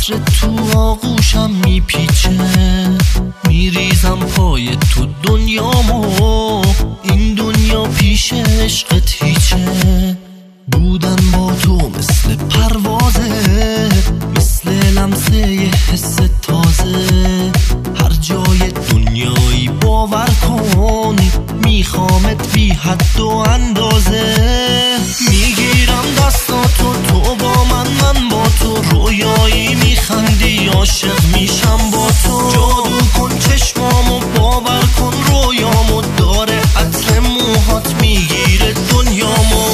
عطر تو آغوشم میپیچه، میریزم پای تو دنیامو، این دنیا پیش عشقت هیچه. بودن با تو مثل پروازه، مثل لمسه حس تازه، هر جای دنیایی باور کن میخوامت بی حد و اندازه. میگیرم دستاتو تو با من با تو، رویایی میخندی عاشق میشم با تو. جادو کن چشمامو باور کن رویامو، داره عطر موهات میگیره دنیامو.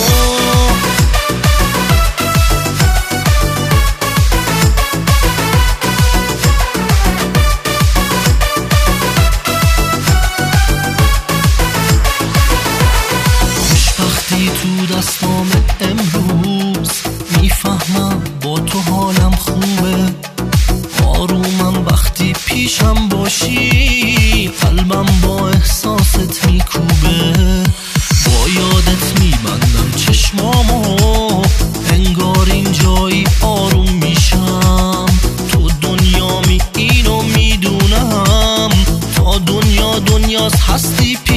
خوشبختی تو دستام امروز، میفهمم با تو حالم خوبه، آرومم وقتی پیشم باشی، قلبم با احساست میکوبه. با یادت میبندم چشمامو، انگار اینجایی آروم میشم. تو دنیامی اینو میدونم، تا دنیاست هستی